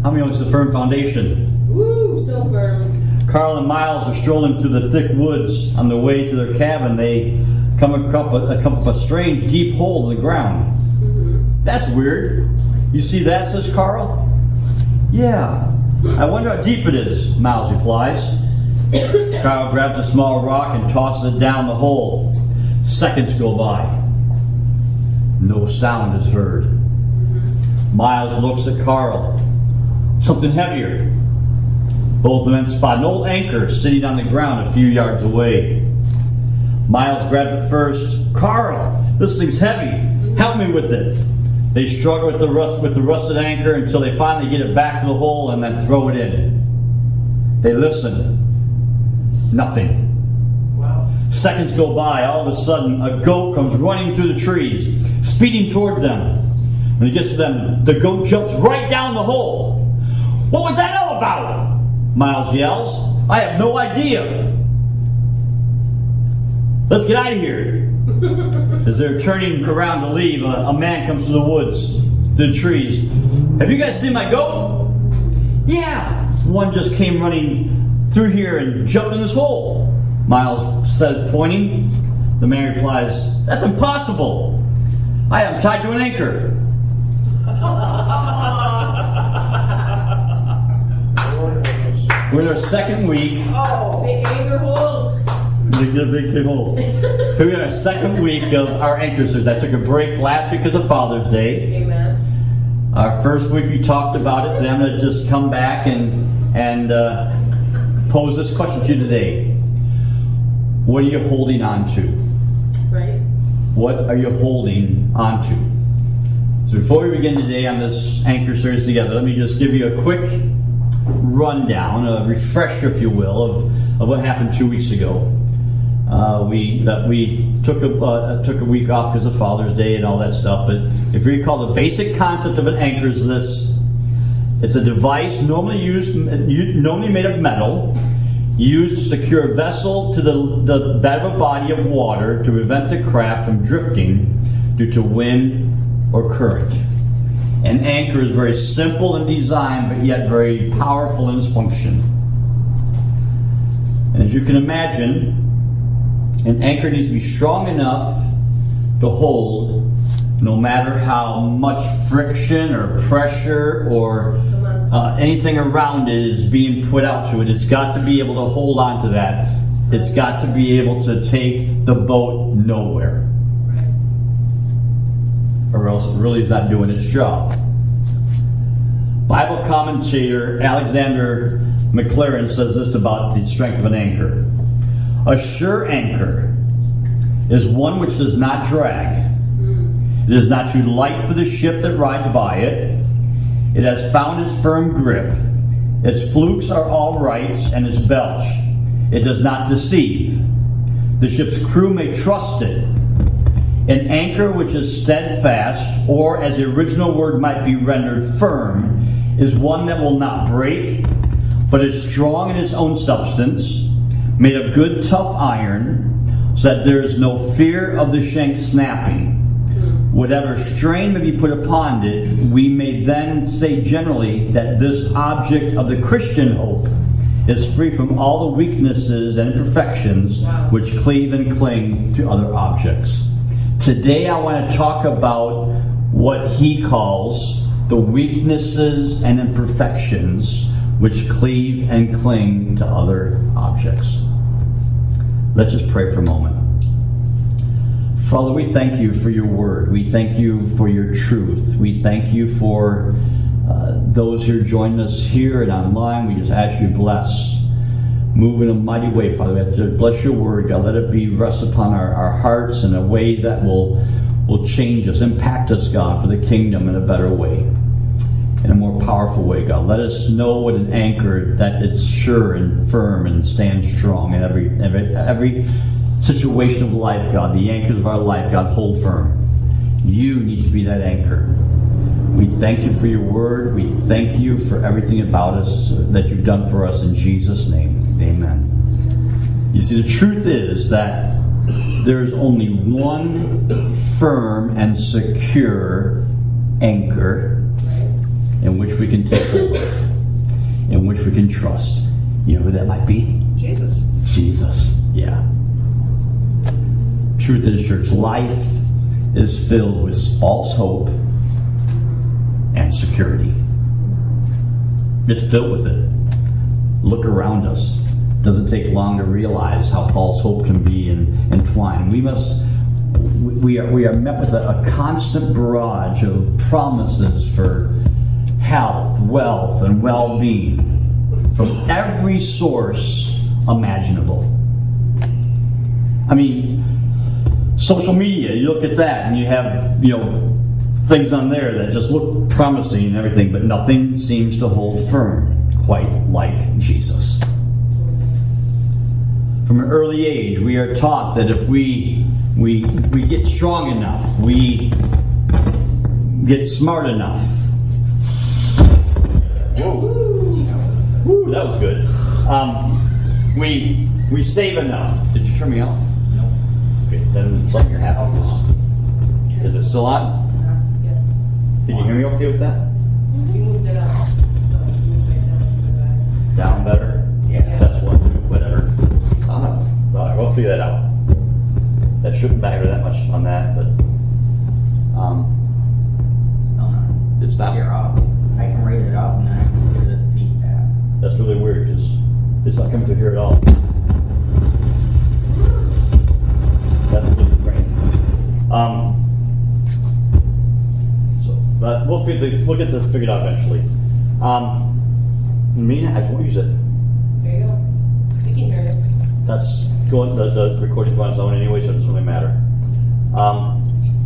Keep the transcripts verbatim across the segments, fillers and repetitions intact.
How many know it's a firm foundation? Woo, so firm. Carl and Miles are strolling through the thick woods on their way to their cabin. They come across a, come up a strange deep hole in the ground. Mm-hmm. That's weird. You see that, says Carl? Yeah. I wonder how deep it is, Miles replies. Carl grabs a small rock and tosses it down the hole. Seconds go by. No sound is heard. Mm-hmm. Miles looks at Carl. Something heavier. Both men spot an old anchor sitting on the ground a few yards away. Miles grabs it first. Carl, this thing's heavy. Help me with it. They struggle with the rust with the rusted anchor until they finally get it back to the hole and then throw it in. They listen. Nothing. Wow. Seconds go by. All of a sudden, a goat comes running through the trees, speeding toward them. When he gets to them, the goat jumps right down the hole. What was that all about? Miles yells. I have no idea. Let's get out of here. As they're turning around to leave, a, a man comes through the woods, through the trees. Have you guys seen my goat? Yeah. One just came running through here and jumped in this hole, Miles says, pointing. The man replies, that's impossible. I am tied to an anchor. We're in our second week. Oh, big anchor holds. Big, big, big holes. We're in our second week of our anchor series. I took a break last week because of Father's Day. Amen. Our first week we talked about it. Today I'm going to just come back and and uh, pose this question to you today. What are you holding on to? Right. What are you holding on to? So before we begin today on this anchor series together, let me just give you a quick rundown, a refresher, if you will, of, of what happened two weeks ago. Uh, we that we took a uh, took a week off because of Father's Day and all that stuff. But if you recall, the basic concept of an anchor is this: it's a device normally used, normally made of metal, used to secure a vessel to the, the bed of a body of water to prevent the craft from drifting due to wind or current. An anchor is very simple in design, but yet very powerful in its function. And as you can imagine, an anchor needs to be strong enough to hold no matter how much friction or pressure or uh, anything around it is being put out to it. It's got to be able to hold on to that. It's got to be able to take the boat nowhere. Or else it really is not doing its job. Bible commentator Alexander McLaren says this about the strength of an anchor. A sure anchor is one which does not drag. It is not too light for the ship that rides by it. It has found its firm grip. Its flukes are all right and its belch. It does not deceive. The ship's crew may trust it. An anchor which is steadfast, or as the original word might be rendered, firm, is one that will not break, but is strong in its own substance, made of good tough iron, so that there is no fear of the shank snapping. Whatever strain may be put upon it, we may then say generally that this object of the Christian hope is free from all the weaknesses and imperfections which cleave and cling to other objects. Today I want to talk about what he calls the weaknesses and imperfections which cleave and cling to other objects. Let's just pray for a moment. Father, we thank you for your word. We thank you for your truth. We thank you for uh, those who are joining us here and online. We just ask you to bless. Move in a mighty way, Father. We have to bless your word, God. Let it be rest upon our, our hearts in a way that will will change us, impact us, God, for the kingdom in a better way, in a more powerful way, God. Let us know what an anchor, that it's sure and firm and stands strong in every every every situation of life, God. The anchors of our life, God, hold firm. You need to be that anchor. We thank you for your word. We thank you for everything about us that you've done for us in Jesus' name. Amen. You see, the truth is that there is only one firm and secure anchor in which we can take hold of. can trust. You know who that might be? Jesus. Jesus. Yeah. Truth is, church, life is filled with false hope and security. It's filled with it. Look around us. It doesn't take long to realize how false hope can be in, entwined. We must, we are, we are met with a, a constant barrage of promises for health, wealth, and well-being from every source imaginable. I mean, social media, you look at that and you have, you know, things on there that just look promising and everything, but nothing seems to hold firm quite like Jesus. From an early age, we are taught that if we we we get strong enough, we get smart enough. Whoa, woo, that was good. Um, we we save enough. Did you turn me off? Nope. Okay, then something you're happy with. Is it still on? Can you hear me okay with that? You moved it up, so you moved it down to the back. Down better? Yeah. That's one, whatever. Uh, all right, we'll figure that out. That shouldn't matter that much on that, but um, Still not. it's not. You're off. I can raise it up and then I can give it feedback. That's really weird because it's not coming through here at all. That's really strange. Um, so, but we'll get this, we'll get this figured out eventually. Um, Mina, I just won't use it. There you go. We can hear you. That's going. The, the recording's going on its own anyway, so it doesn't really matter. Um,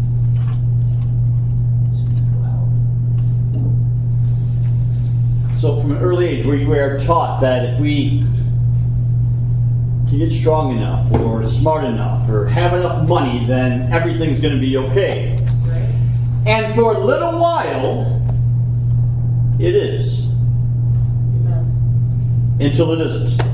so from an early age, we, we are taught that if we can get strong enough, or smart enough, or have enough money, then everything's going to be okay. Right? And for a little while, it is, Amen. until it isn't.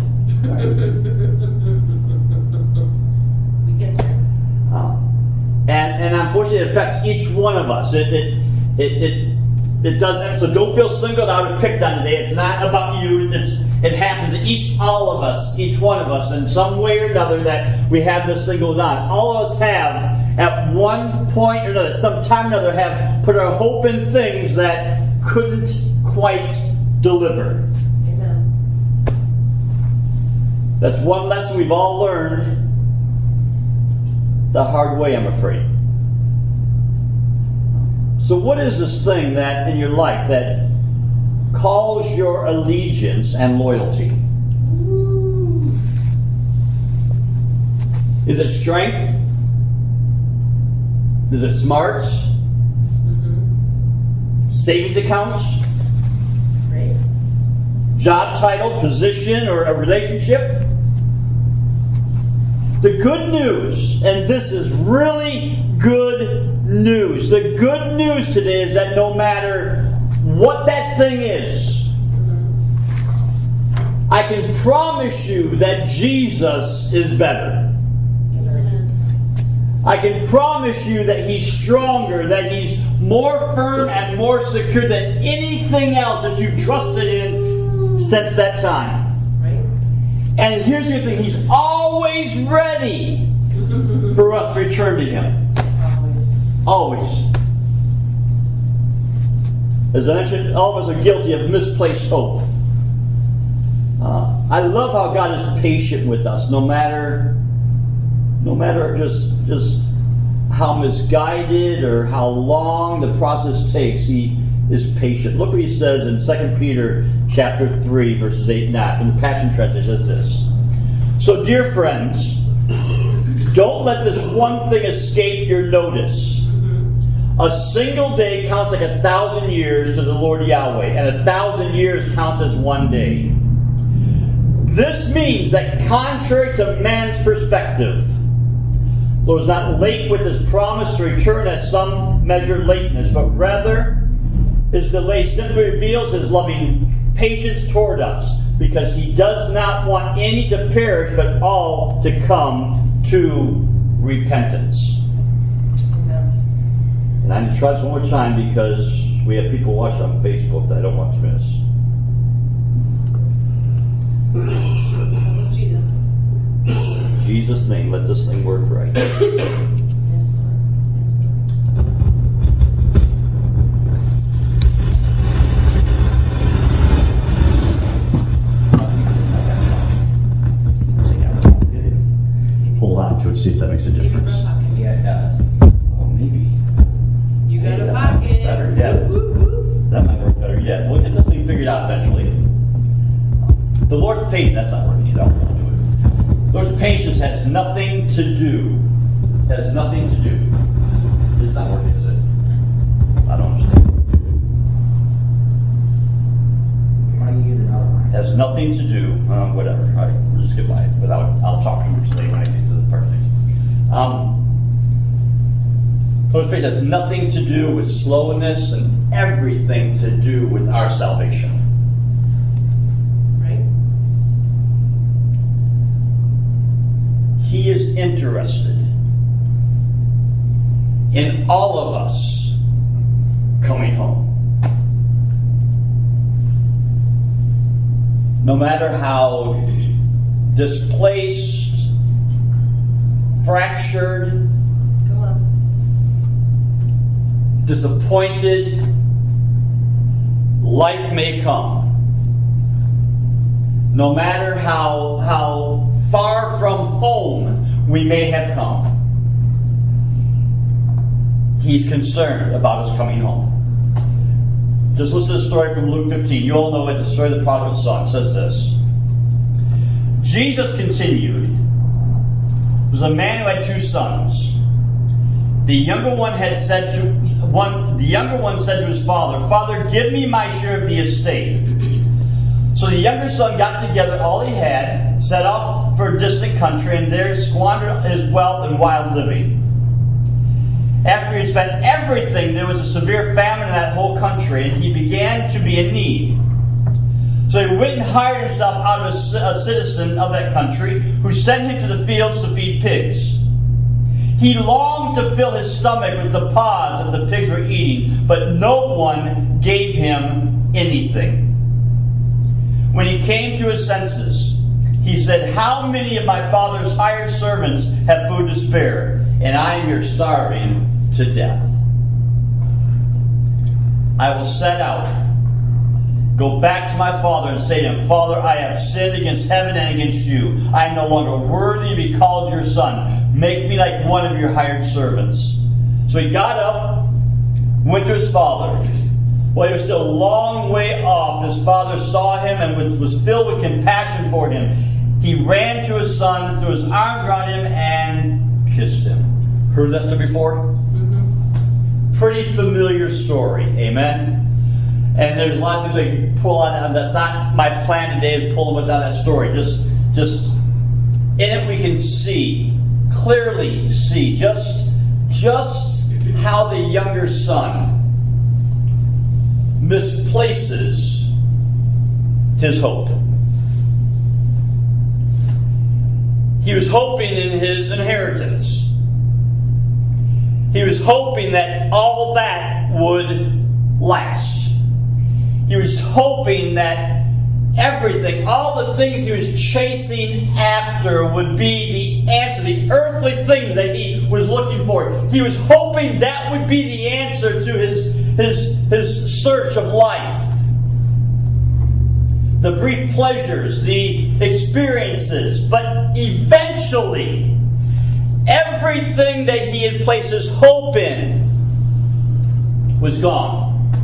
We get there. Um, and and unfortunately, it affects each one of us. It it it it, it does. So don't feel singled out and picked on today. It's not about you. It's it happens to each all of us, each one of us, in some way or another that we have this singled out. All of us have, at one point or another, some time or another, have put our hope in things that couldn't quite deliver. Amen. That's one lesson we've all learned the hard way, I'm afraid. So what is this thing that in your life that calls your allegiance and loyalty? Is it strength? Is it smart? Mm-hmm. Savings account? Right? Job title, position, or a relationship? The good news, and this is really good news. The good news today is that no matter what that thing is, I can promise you that Jesus is better. Amen. I can promise you that He's stronger, that He's more firm and more secure than anything else that you've trusted in since that time. Right? And here's the thing, He's always ready for us to return to Him. Always. Always. As I mentioned, all of us are guilty of misplaced hope. Uh, I love how God is patient with us, no matter, no matter just just how misguided or how long the process takes. He is patient. Look what He says in Second Peter chapter three, verses eight and nine. In the Passion Translation, it says this: "So, dear friends, don't let this one thing escape your notice. A single day counts like a thousand years to the Lord Yahweh, and a thousand years counts as one day. This means that contrary to man's perspective, the Lord is not late with His promise to return as some measure lateness, but rather His delay simply reveals His loving patience toward us, because He does not want any to perish, but all to come to repentance." And I'm going to try this one more time because we have people watching on Facebook that I don't want to miss. Jesus' name, let this thing work right. Yes, Lord. Yes, Lord. Hold on to it, see if that makes a Keep it in difference. my pocket. Yeah, it does. Oh, maybe. You got Maybe a that pocket. might work better yet. Woo, woo, woo. That might work better yet. We'll get this thing figured out eventually. The Lord's patience, that's not working either. I'll hold on to it. The Lord's patience has nothing to do, has nothing to do. It's not working, is it? I don't understand. Why do you use another one? Has nothing to do, uh, whatever. All right, we'll just skip by it. But I'll, I'll talk to him later when I get to the part things. Um, Lord's patience has nothing to do with slowness and everything to do with our salvation. Right? He is interested in all of us coming home. No matter how displaced, fractured, Come on. disappointed life may come, no matter how, how far from home we may have come, He's concerned about us coming home. Just listen to the story from Luke fifteen. You all know it, the story of the prodigal son. It says this. Jesus continued, there was a man who had two sons. The younger one had said to one the younger one said to his father, "Father, give me my share of the estate." So the younger son got together all he had, set off for a distant country, and there squandered his wealth in wild living. After he had spent everything, there was a severe famine in that whole country, and he began to be in need. So he went and hired himself out of a, a citizen of that country, who sent him to the fields to feed pigs. He longed to fill his stomach with the pods that the pigs were eating, but no one gave him anything. When he came to his senses, he said, "How many of my father's hired servants have food to spare, and I am here starving to death? I will set out, go back to my father and say to him, 'Father, I have sinned against heaven and against you. I am no longer worthy to be called your son. Make me like one of your hired servants.' So he got up, went to his father. While he was still a long way off, his father saw him and was filled with compassion for him. He ran to his son, threw his arms around him, and kissed him." Heard that story before? Mm-hmm. Pretty familiar story. Amen? And there's a lot of things I can pull on. That's not my plan today, is pull much out of that story. Just, just in it we can see, clearly see, just, just how the younger son misplaces his hope. He was hoping in his inheritance. He was hoping that all that would last. He was hoping that everything, all the things he was chasing after would be the answer, the earthly things that he was looking for. He was hoping that would be the answer to his, his, his search of life. The brief pleasures, the experiences, but eventually, everything that he had placed his hope in was gone.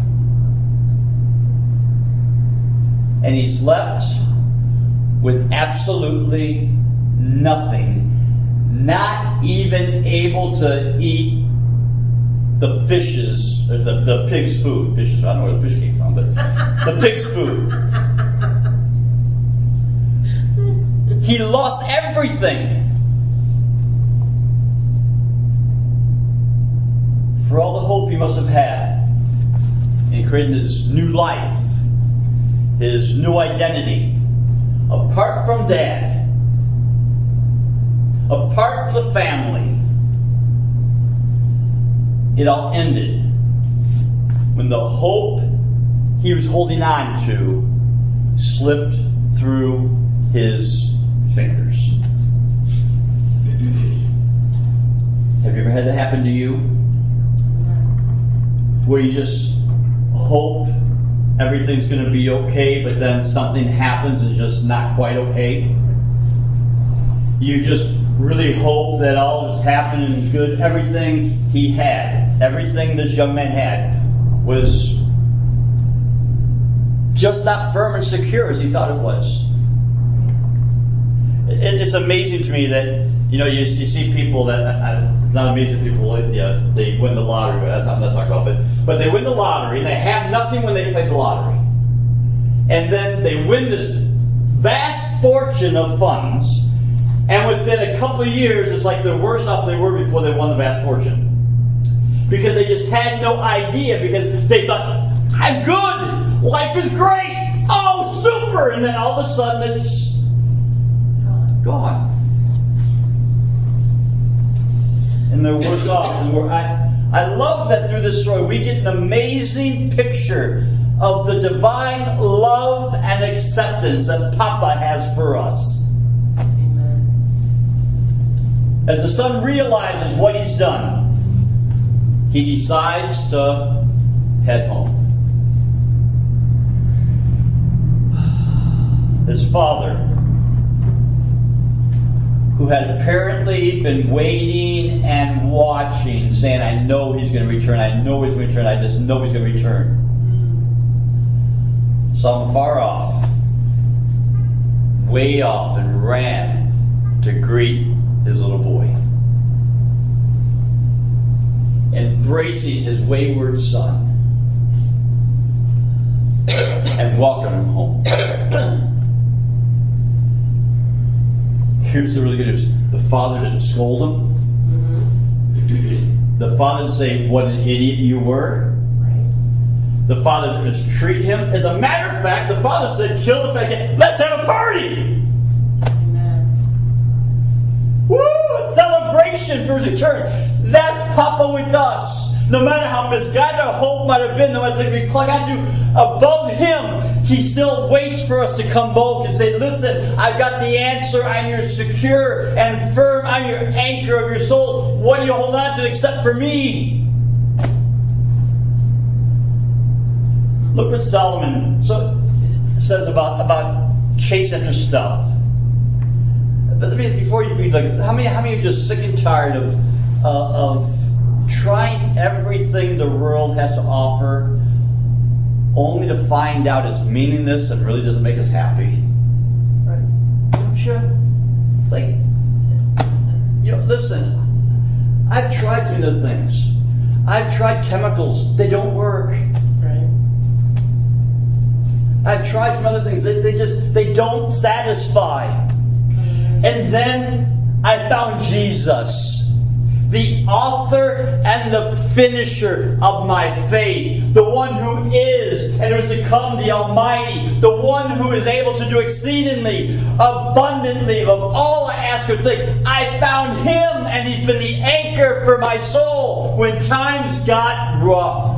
And he's left with absolutely nothing. Not even able to eat the fishes, or the, the pig's food. Fishes, I don't know where the fish came from, but the pig's food. He lost everything. For all the hope he must have had in creating his new life, his new identity, apart from Dad, apart from the family, it all ended when the hope he was holding on to slipped through his fingers. Have you ever had that happen to you? Where you just hope everything's going to be okay, but then something happens and it's just not quite okay? You just really hope that all that's happening is good. Everything he had, everything this young man had, was just not firm and secure as he thought it was. It, it's amazing to me that, you know, you, you see people that, I, it's not amazing people, yeah, they win the lottery, but that's not what I'm talking about, but, but they win the lottery and they have nothing when they play the lottery. And then they win this vast fortune of funds, and within a couple of years, it's like they're worse off than they were before they won the vast fortune. Because they just had no idea, because they thought, I'm good, life is great, oh, super, and then all of a sudden it's gone. And they're worse off. And we're, I, I love that through this story we get an amazing picture of the divine love and acceptance that Papa has for us. Amen. As the son realizes what he's done, he decides to head home. His father, who had apparently been waiting and watching, saying, I know he's going to return, I know he's going to return, I just know he's going to return. Mm. Saw him far off, way off, and ran to greet his little boy, embracing his wayward son, and welcomed him home. Here's the really good news. The father didn't scold him. Mm-hmm. The father didn't say, what an idiot you were. Right. The father didn't mistreat him. As a matter of fact, the father said, kill the fat kid. Let's have a party. Amen. Woo! A celebration for his return. That's Papa with us. No matter how misguided our hope might have been, no matter if we clung on to above him, he still waits for us to come back and say, listen, I've got the answer. I'm your secure and firm. I'm your anchor of your soul. What do you hold on to except for me? Look what Solomon so, says about, about chase after stuff. But I mean, before you read, like, how many, how many are just sick and tired of, uh, of trying everything the world has to offer, only to find out it's meaningless and really doesn't make us happy? Right? Don't you? It's like, you know, listen, I've tried some other things. I've tried chemicals. They don't work. Right. I've tried some other things. They, they just, they don't satisfy. Mm-hmm. And then I found Jesus, the author and the finisher of my faith, the one who is and who is to come, the Almighty, the one who is able to do exceedingly, abundantly of all I ask or think. I found him, and he's been the anchor for my soul when times got rough.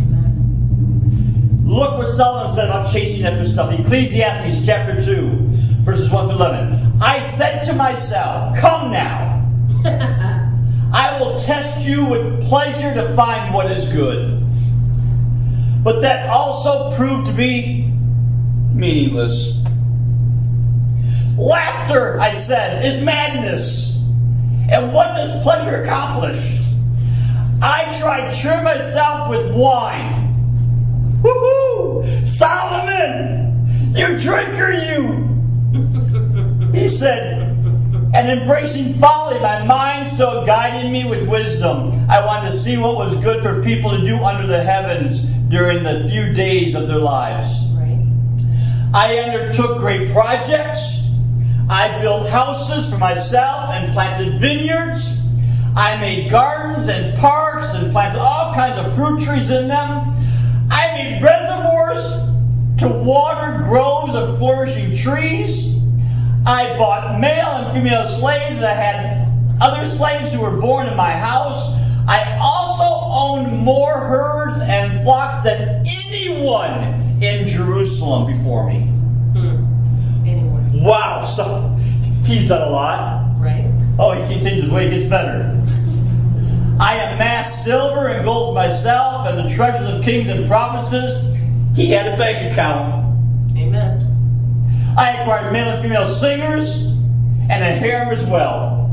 Look what Solomon said about chasing after stuff. Ecclesiastes chapter two, verses one through eleven. I said to myself, come now. I will test you with pleasure to find what is good. But that also proved to be meaningless. Laughter, I said, is madness. And what does pleasure accomplish? I tried to cheer myself with wine. Woohoo! Solomon! You drinker, you! He said, and embracing folly, my mind still guided me with wisdom. I wanted to see what was good for people to do under the heavens during the few days of their lives. Right. I undertook great projects. I built houses for myself and planted vineyards. I made gardens and parks and planted all kinds of fruit trees in them. I made reservoirs to water groves of flourishing trees. I bought male and female slaves, and I had other slaves who were born in my house. I also owned more herds and flocks than anyone in Jerusalem before me. Hmm. Anyone. Wow, so he's done a lot. Right. Oh, he continues, the way it gets better. I amassed silver and gold for myself and the treasures of kings and provinces. He had a bank account. Amen. I acquired male and female singers and a harem as well.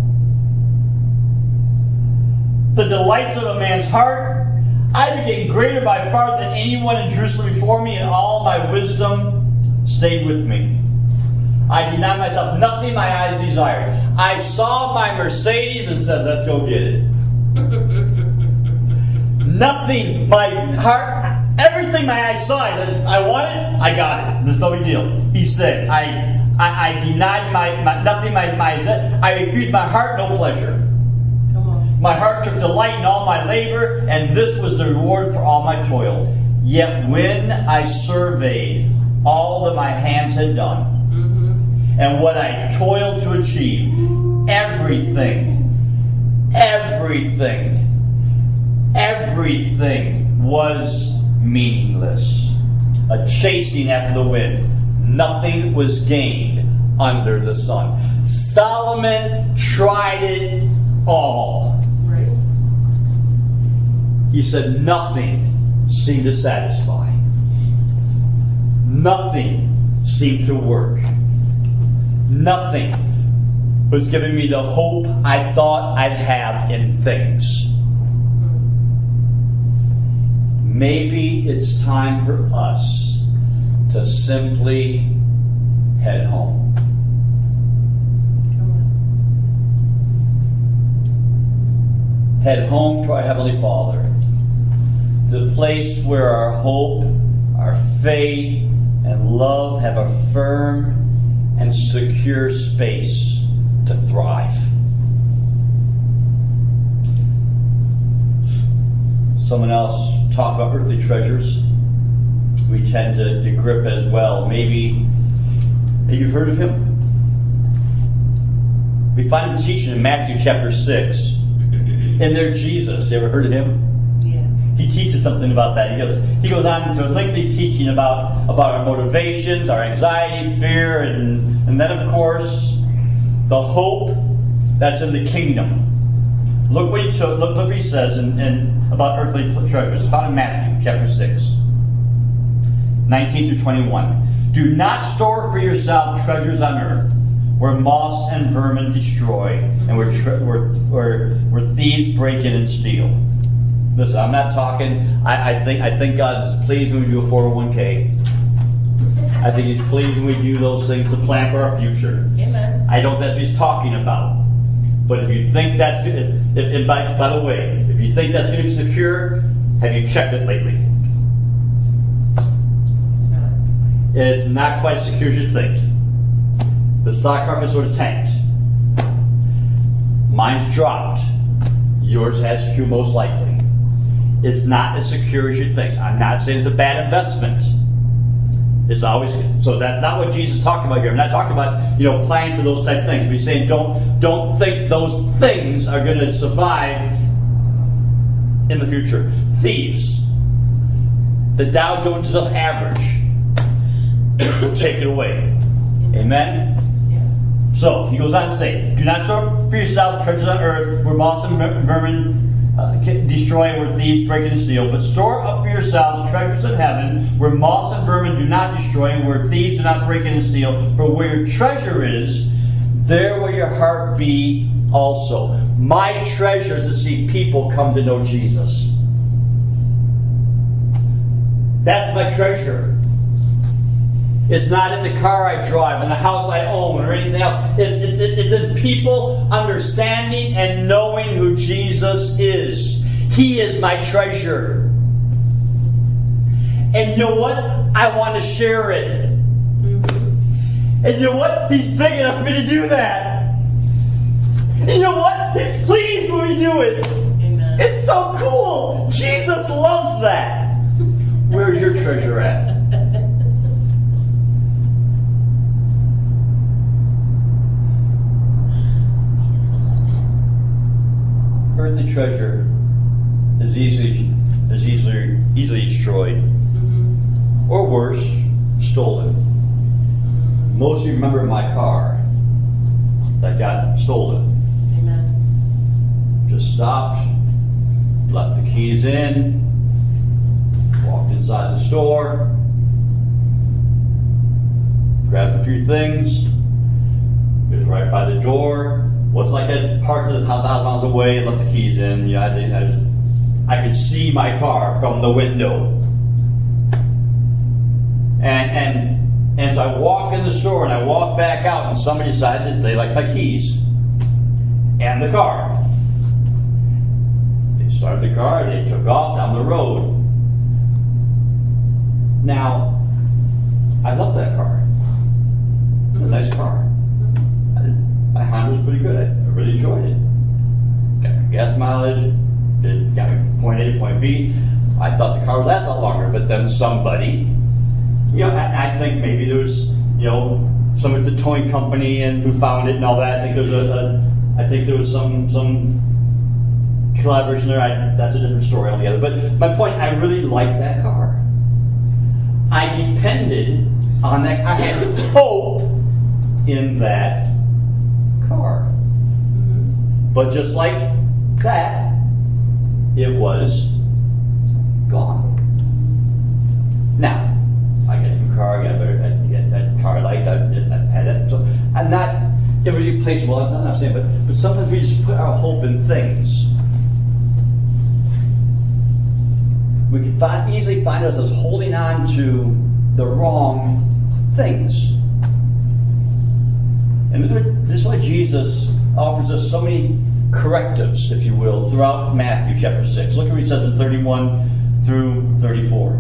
The delights of a man's heart. I became greater by far than anyone in Jerusalem before me, and all my wisdom stayed with me. I denied myself nothing my eyes desired. I saw my Mercedes and said, let's go get it. Nothing my heart, everything my eyes saw, I said, I want it, I got it. There's no big deal. He said, I I, I denied my, my nothing my, my I refused my heart no pleasure. My heart took delight in all my labor, and this was the reward for all my toil. Yet when I surveyed all that my hands had done, mm-hmm. and what I toiled to achieve, everything, everything, everything was meaningless. A chasing after the wind. Nothing was gained under the sun. Solomon tried it all. He said nothing seemed to satisfy. Nothing seemed to work. Nothing was giving me the hope I thought I'd have in things. Maybe it's time for us to simply head home. Head home to our Heavenly Father. The place where our hope, our faith, and love have a firm and secure space to thrive. Someone else talked about earthly treasures. We tend to, to grip as well. Maybe, maybe you've heard of him. We find him teaching in Matthew chapter six. In there, Jesus. You ever heard of him? He teaches something about that. He goes he goes on into a lengthy teaching about, about our motivations, our anxiety, fear, and, and then, of course, the hope that's in the kingdom. Look what he took, look, look what he says in, in about earthly treasures. It's found in Matthew chapter six, nineteen through twenty-one. Do not store for yourself treasures on earth, where moss and vermin destroy, and where, tre- where, where, where thieves break in and steal. Listen, I'm not talking. I, I think I think God's pleased when we do a four oh one k. I think He's pleased when we do those things to plan for our future. Amen. I don't think that's what He's talking about. But if you think that's if, if, if by, by the way, if you think that's going to be secure, have you checked it lately? It's not. It's not quite as secure as you think. The stock market sort of tanked. Mine's dropped. Yours has too, most likely. It's not as secure as you think. I'm not saying it's a bad investment. It's always so. That's not what Jesus is talking about here. I'm not talking about you know planning for those type of things. But He's saying don't don't think those things are going to survive in the future. Thieves. The Dow Jones average will take it away. Amen. So, he goes on to say, do not store for yourselves treasures on earth, where moss and vermin uh, destroy, where thieves break in and steal, but store up for yourselves treasures in heaven, where moss and vermin do not destroy, and where thieves do not break in and steal. For where your treasure is, there will your heart be also. My treasure is to see people come to know Jesus. That's my treasure. It's not in the car I drive, in the house I own, or anything else. It's, it's, it's in people understanding and knowing who Jesus is. He is my treasure. And you know what? I want to share it. Mm-hmm. And you know what? He's big enough for me to do that. And you know what? He's pleased when we do it. Amen. It's so cool. Jesus loves that. Where's your treasure at? Earthly treasure is easily is easily easily destroyed, mm-hmm. or worse, stolen. Most of you remember my car that got stolen. Amen. Just stopped, left the keys in, walked inside the store, grabbed a few things. It was right by the door. Wasn't like I parked it a thousand miles away and left the keys in. You know, I, did, I, was, I could see my car from the window. And and and so I walk in the store and I walk back out and somebody decided they like my keys and the car. They started the car, they took off down the road. Now, I love that car. It's a nice car. My Honda was pretty good. I, I really enjoyed it. Got gas mileage, did got me point A to point B. I thought the car would last a lot longer, but then somebody, you know, I, I think maybe there was, you know, some of the towing company and who found it and all that. I think there was a, a I think there was some some collaboration there. I, that's a different story altogether. But my point, I really liked that car. I depended on that. I had hope in that car. Mm-hmm. But just like that, it was gone. Now, I get a new car, I got a, I get that car I liked, I, I had that. So I'm not irreplaceable, I'm not, I'm not saying, but, but sometimes we just put our hope in things. We can find, easily find ourselves holding on to the wrong things. And this is, what, this is why Jesus offers us so many correctives, if you will, throughout Matthew chapter six. Look at what he says in thirty-one through thirty-four.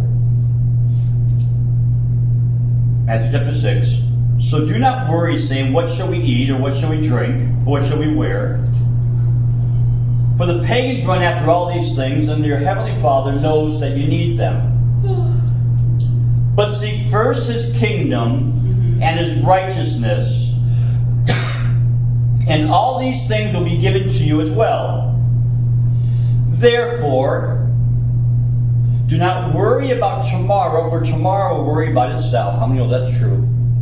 Matthew chapter six. So do not worry, saying, what shall we eat, or what shall we drink, or what shall we wear? For the pagans run after all these things, and your heavenly Father knows that you need them. But seek first his kingdom and his righteousness, and all these things will be given to you as well. Therefore, do not worry about tomorrow, for tomorrow will worry about itself. How many know that's true?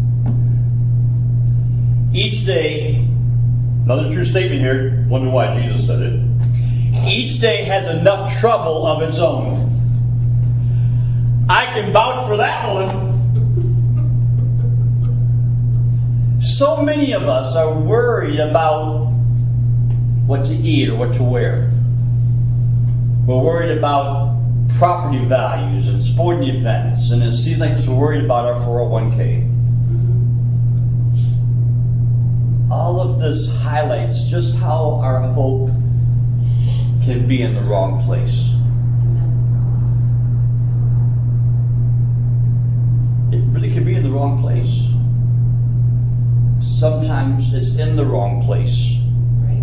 Each day, another true statement here, wonder why Jesus said it. Each day has enough trouble of its own. I can vouch for that one. So many of us are worried about what to eat or what to wear. We're worried about property values and sporting events, and it seems like this we're worried about our four oh one k. All of this highlights just how our hope can be in the wrong place. It really can be in the wrong place. Sometimes it's in the wrong place. Right.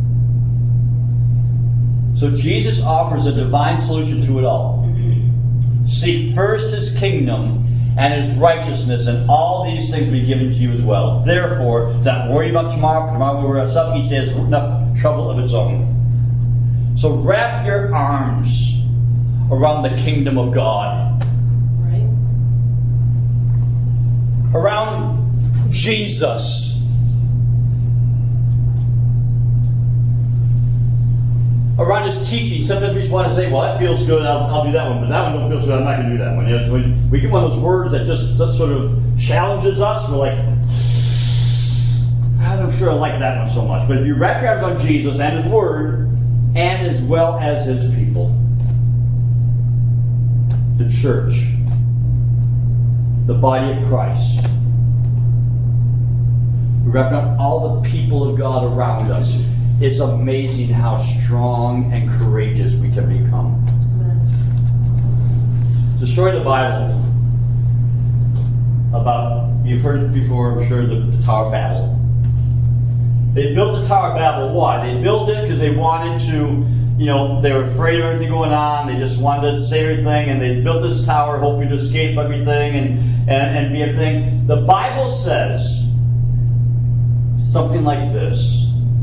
So Jesus offers a divine solution to it all. Mm-hmm. Seek first his kingdom and his righteousness, and all these things will be given to you as well. Therefore, do not worry about tomorrow, for tomorrow will worry about itself. Each day has enough trouble of its own. So wrap your arms around the kingdom of God. Right. Around Jesus. Around his teaching. Sometimes we just want to say, well, that feels good, I'll, I'll do that one, but that one don't feel so good, I'm not going to do that one. You know, when we get one of those words that just that sort of challenges us, we're like, I'm sure I like that one so much. But if you wrap your arms on Jesus and his word, and as well as his people, the church, the body of Christ, we wrap around all the people of God around us, it's amazing how strong and courageous we can become. The story of the Bible about, you've heard it before, I'm sure, the, the Tower of Babel. They built the Tower of Babel. Why? They built it because they wanted to, you know, they were afraid of everything going on. They just wanted to save everything, and they built this tower hoping to escape everything and, and, and be everything. The Bible says something like this.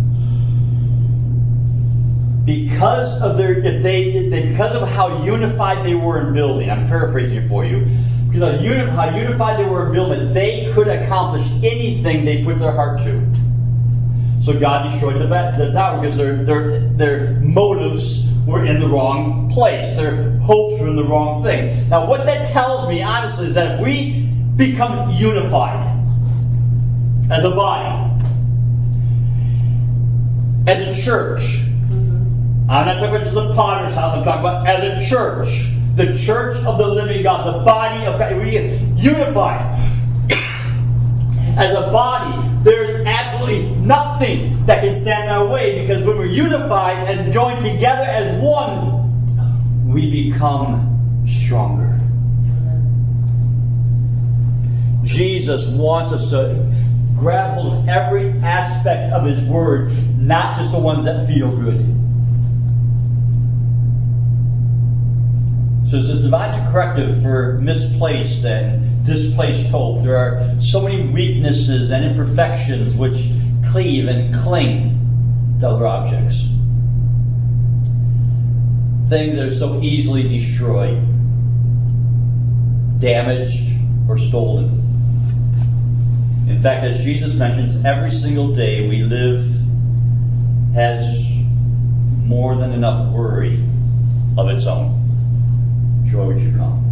Because of their, if they, they, because of how unified they were in building, I'm paraphrasing it for you, because of uni, how unified they were in building, they could accomplish anything they put their heart to. So God destroyed the, the tower because their their their motives were in the wrong place. Their hopes were in the wrong thing. Now, what that tells me, honestly, is that if we become unified as a body, as a church, I'm not talking about just the Potter's house, I'm talking about as a church, the church of the living God, the body of God, we get unified. As a body, there's absolutely nothing that can stand in our way, because when we're unified and joined together as one, we become stronger. Jesus wants us to grab hold of every aspect of His Word, not just the ones that feel good. So it's this divine corrective for misplaced and displaced hope. There are so many weaknesses and imperfections which cleave and cling to other objects. Things that are so easily destroyed, damaged, or stolen. In fact, as Jesus mentions, every single day we live has more than enough worry of its own. Joy would you come.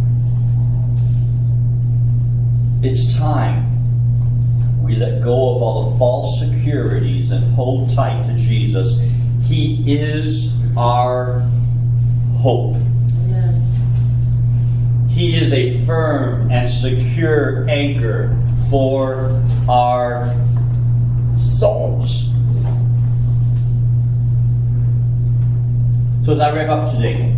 It's time we let go of all the false securities and hold tight to Jesus. He is our hope. Amen. He is a firm and secure anchor for our souls. So as I wrap up today,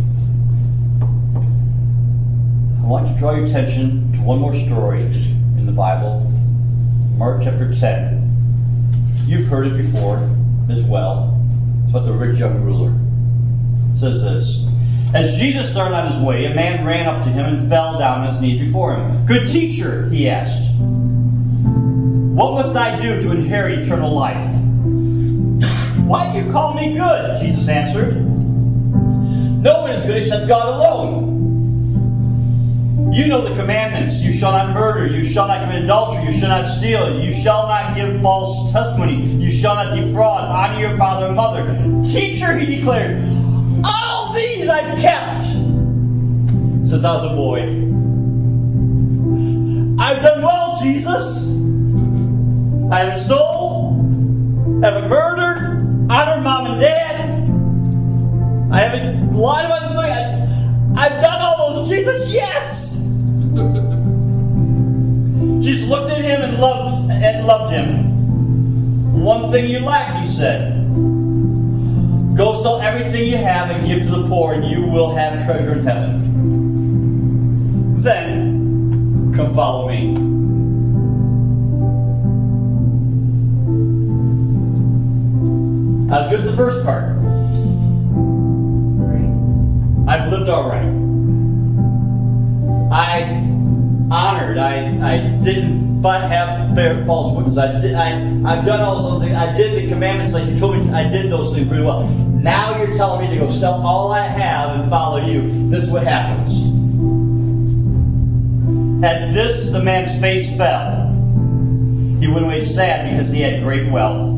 I want to draw your attention to one more story in the Bible, Mark chapter ten. You've heard it before as well. It's about the rich young ruler. It says this: as Jesus started on his way, a man ran up to him and fell down on his knees before him. "Good teacher," he asked, "what must I do to inherit eternal life?" "Why do you call me good?" Jesus answered. "No one is good except God alone. You know the commandments. You shall not murder. You shall not commit adultery. You shall not steal. You shall not give false testimony. You shall not defraud. Honor your father and mother." "Teacher," he declared, "all these I've kept since I was a boy." "I've done well, Jesus. I haven't stolen, haven't murdered, honored mom and dad. I haven't lied about anything. I've done all those, Jesus. Yes." Jesus looked at him and loved and loved him. "One thing you lack," he said. "Go sell everything you have and give to the poor, and you will have treasure in heaven. Then come follow me." I was good at the first part. I've lived all right. I honored. I I didn't have bear false witness. I did. I I've done all those things. I did the commandments like you told me. I did those things pretty well. Now you're telling me to go sell all I have and follow you. This is what happens. At this, the man's face fell. He went away sad because he had great wealth.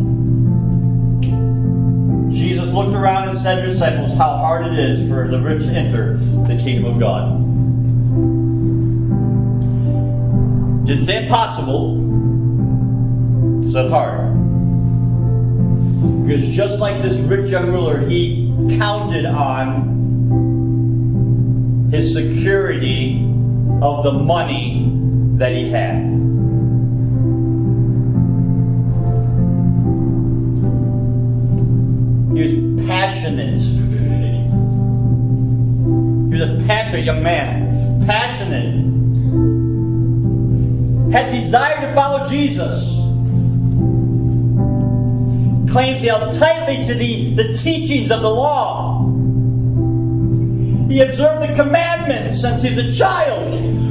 Jesus looked around and said to his disciples, "How hard it is for the rich to enter the kingdom of God." Didn't say impossible. Said hard. Because just like this rich young ruler, he counted on his security of the money that he had. He was passionate. He was a passionate young man. Passionate. Had desire to follow Jesus. Claims he held tightly to the, the teachings of the law. He observed the commandments since he was a child.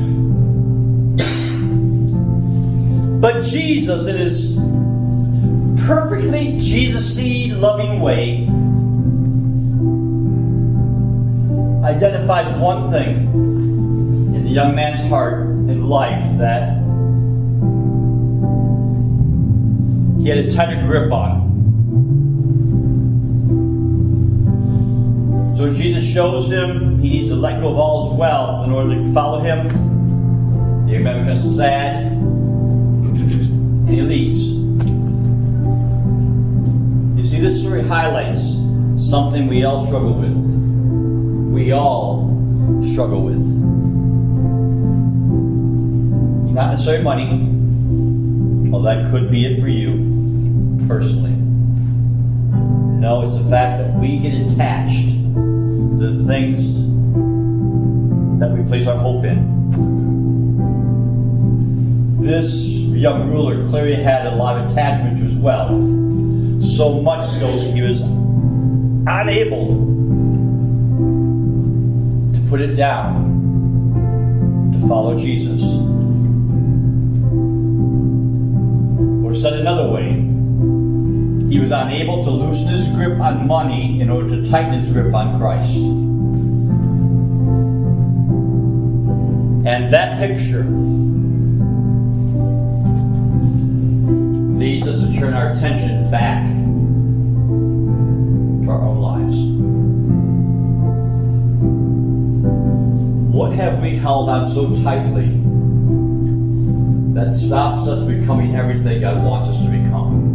But Jesus, in his perfectly Jesus-y loving way, identifies one thing in the young man's heart and life that he had a tighter grip on. So So Jesus shows him he needs to let go of all his wealth in order to follow him. The young man becomes sad, and he leaves. You see, this story highlights something we all struggle with. We all struggle with. It's not necessarily money, although that could be it for you personally. No, it's the fact that we get attached to the things that we place our hope in. This young ruler clearly had a lot of attachment to his wealth, so much so that he was unable to put it down to follow Jesus. Or said another way, he was unable to loosen his grip on money in order to tighten his grip on Christ. And that picture leads us to turn our attention back to our own lives. What have we held on so tightly that stops us becoming everything God wants us to become?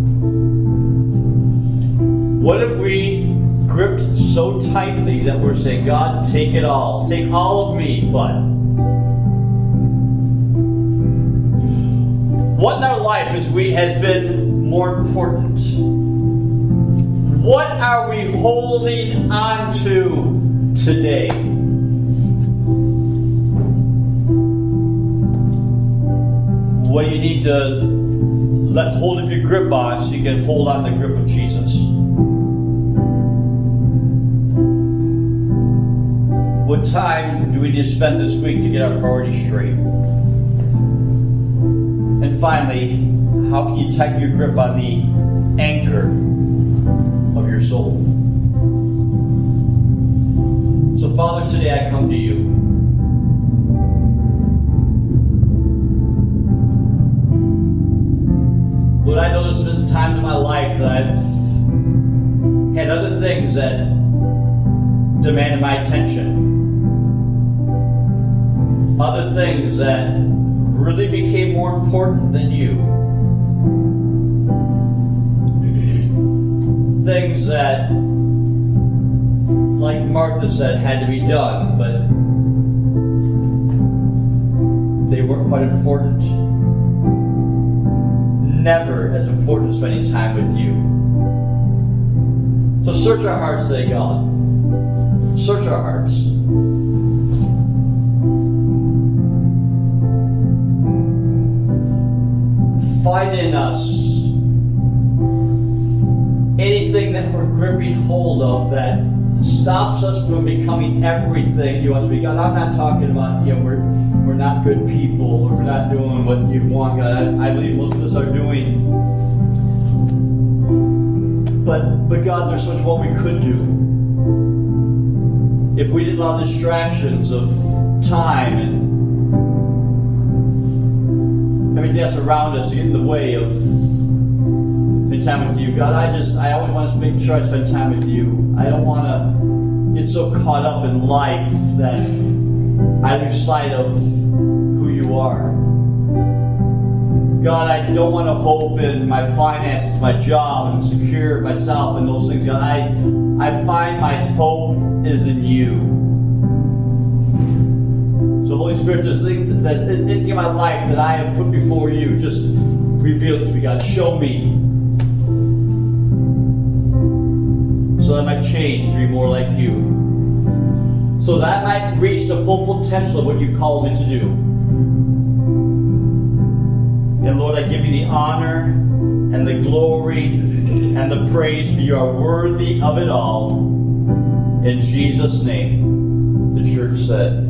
What if we gripped so tightly that we're saying, God, take it all. Take all of me, but. What in our life is we, has been more important? What are we holding on to today? What do you need to let hold of your grip on so you can hold on the grip of Jesus? What time do we need to spend this week to get our priorities straight? And finally, how can you tighten your grip on the anchor of your soul? So, Father, today I come to you. Lord, I know there's been times in my life that I've had other things that demanded my attention. Other things that really became more important than you. Things that, like Martha said, had to be done, but they weren't quite important. Never as important as spending time with you. So search our hearts today, God. Search our hearts. Find in us anything that we're gripping hold of that stops us from becoming everything you want us to be. God, I'm not talking about, you know, we're we're not good people or we're not doing what you want, God. I, I believe most of us are doing. But but God, there's so much more we could do. If we didn't allow distractions of time and everything that's around us to get in the way of spending time with you. God, I just, I always want to make sure I spend time with you. I don't want to get so caught up in life that I lose sight of who you are. God, I don't want to hope in my finances, my job, and secure myself and those things. God, I, I find my hope is in you. So Holy Spirit, there's things that anything in my life that I have put before you, just reveal it to me, God. Show me. So that I might change to be more like you. So that I might reach the full potential of what you've called me to do. And Lord, I give you the honor and the glory and the praise, for you are worthy of it all. In Jesus' name, the church said.